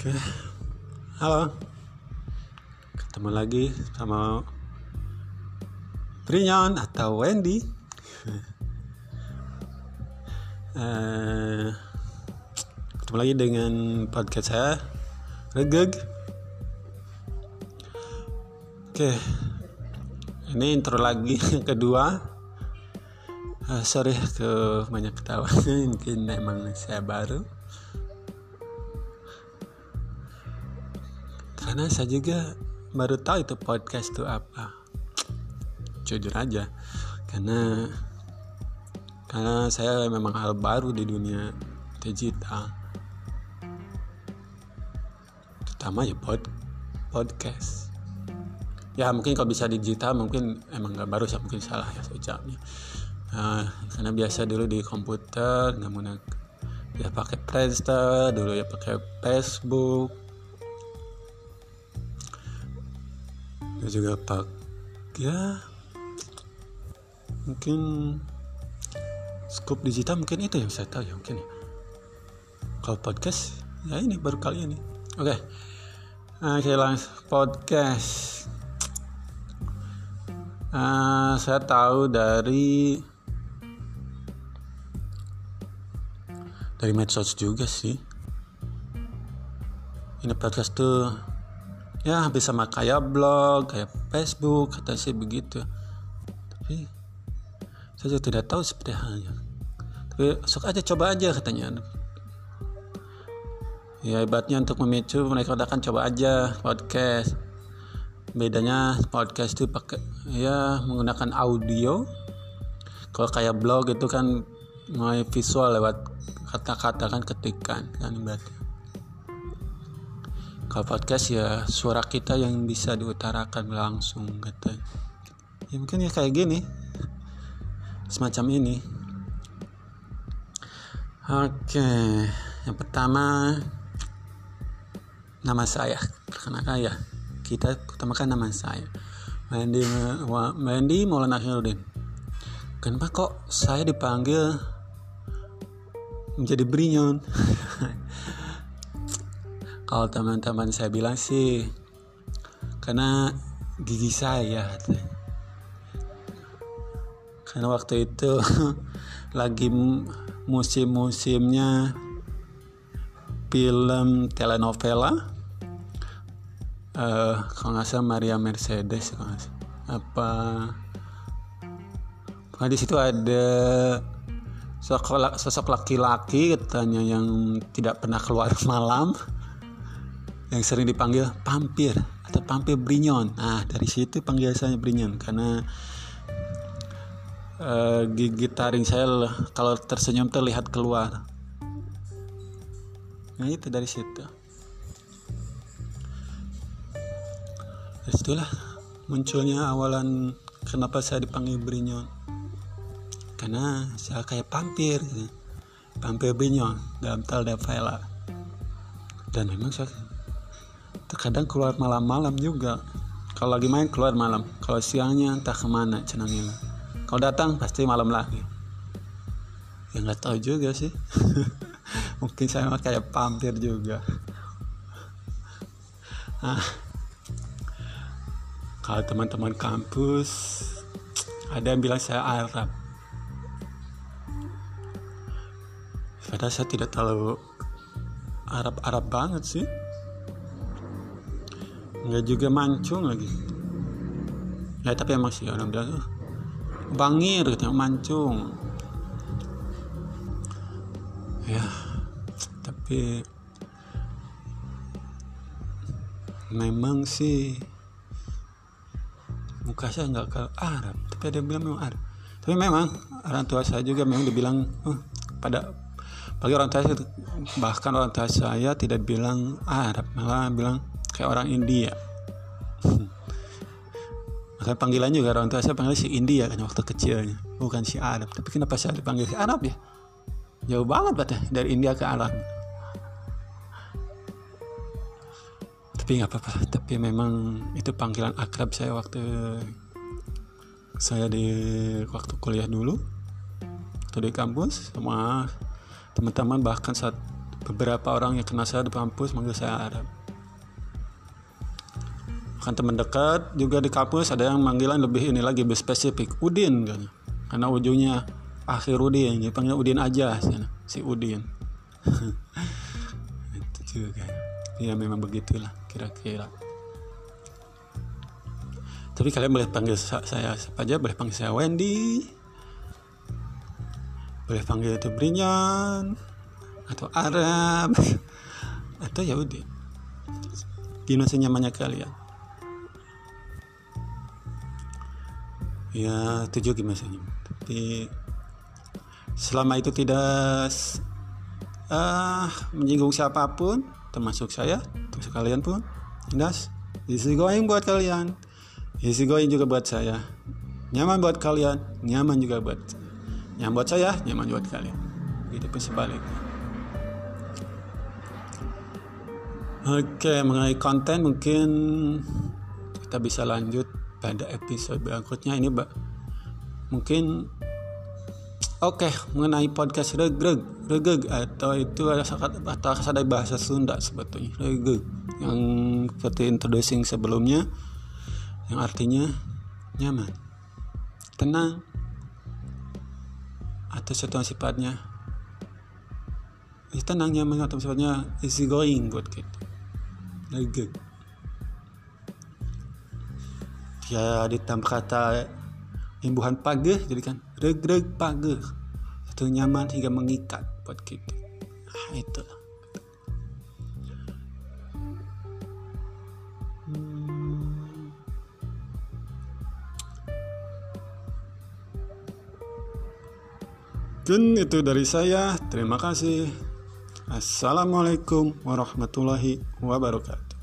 Oke, halo, ketemu lagi sama Brinyon atau Wendy. Ketemu lagi dengan podcast saya, Regeg. Oke, ini intro lagi yang kedua. Sorry banyak ketawa, mungkin emang saya baru. Karena saya juga baru tahu itu podcast itu apa. Jujur aja, karena saya memang hal baru di dunia digital, terutama ya podcast. Ya mungkin kalau bisa digital mungkin emang nggak baru, mungkin salah ya saya ucapnya. Karena biasa dulu di komputer nggak mau ya pakai Friendster dulu, ya pakai Facebook. Juga ya mungkin scoop digital mungkin itu yang saya tahu ya mungkin ya. Kalau podcast ya ini baru kali ini. Oke. Kita langsung podcast. Saya tahu dari medsos juga sih. Ini podcast tuh ya hampir sama kayak blog, kayak Facebook, kata sih begitu. Tapi saya juga tidak tahu seperti halnya. Tapi sok aja, coba aja katanya. Ya hebatnya untuk memicu mereka akan coba aja podcast. Bedanya podcast itu pakai ya menggunakan audio. Kalau kayak blog itu kan mau visual lewat kata-kata kan, ketikan kan berarti. Kalau podcast ya suara kita yang bisa diutarakan langsung katanya. Ya mungkin ya kayak gini, semacam ini. Oke, yang pertama nama saya. Perkenalkan ya, kita utamakan nama saya, Wendy Maulana Akhirudin. Kenapa kok saya dipanggil menjadi Brinyon? Kalau teman-teman saya bilang sih karena gigi saya. Karena waktu itu lagi musim-musimnya film telenovela, kalau nggak salah Maria Mercedes, karena di situ ada sosok laki-laki katanya yang tidak pernah keluar malam, yang sering dipanggil Pampir atau Pampir Brinyon. Nah dari situ panggil saya Brinyon karena gigi taring saya kalau tersenyum terlihat keluar. Nah itu dari situ. Dari situlah munculnya awalan kenapa saya dipanggil Brinyon. Karena saya kayak Pampir gitu. Pampir Brinyon dalam telenovela. Dan memang saya terkadang keluar malam-malam juga. Kalau lagi main keluar malam, kalau siangnya entah kemana cenangnya. Kalau datang pasti malam lagi. Ya nggak tahu juga sih. Mungkin saya mah kayak Pampir juga. Kalau teman-teman kampus ada yang bilang saya Arab. Padahal saya tidak terlalu Arab banget sih. Enggak juga mancung lagi. Ya tapi emang sih orang bilang bangir gitu, mancung. Ya tapi memang sih muka saya enggak ke Arab, tapi ada yang bilang memang Arab. Tapi memang orang tua saya juga memang dibilang bagi orang tua saya, bahkan orang tua saya tidak bilang Arab, malah bilang kayak orang India. Makanya panggilan juga orang tua saya panggil si India kan waktu kecilnya, bukan si Arab. Tapi kenapa saya dipanggil si Arab ya? Jauh banget berarti dari India ke Arab. Tapi nggak apa-apa. Tapi memang itu panggilan akrab saya waktu kuliah dulu, atau di kampus sama teman-teman, bahkan saat beberapa orang yang kenal saya di kampus manggil saya Arab. Kan teman dekat juga di kampus ada yang manggilan lebih spesifik, Udin kan. Karena ujungnya akhir Udin, jadi panggil Udin aja si Udin. Itu juga. Ya memang begitulah kira-kira. Tapi kalian boleh panggil saya siapa aja, boleh panggil saya Wendy, boleh panggil itu Brinyan atau Arab atau ya udah gimana senyamannya kalian. Ya tujuh gimana sih, tapi selama itu tidak menyinggung siapapun, termasuk saya, termasuk kalian pun, easy going buat kalian, easy going juga buat saya, nyaman buat kalian, nyaman juga buat saya, nyaman buat kalian, gitu pun sebaliknya. Oke, mengenai konten mungkin kita bisa lanjut pada episode berikutnya. Ini mungkin mengenai podcast regeg atau itu ada kata bahasa Sunda sebetulnya, regeg, yang seperti introducing sebelumnya, yang artinya nyaman, tenang, atau sesuatu sifatnya tenang, nyaman, atau sifatnya easy going buat kita. Regeg ya, ditambah kata imbuhan pageh, jadi kan reg pageh, itu nyaman hingga mengikat buat kita. Itulah. Itu dari saya. Terima kasih. Assalamualaikum warahmatullahi wabarakatuh.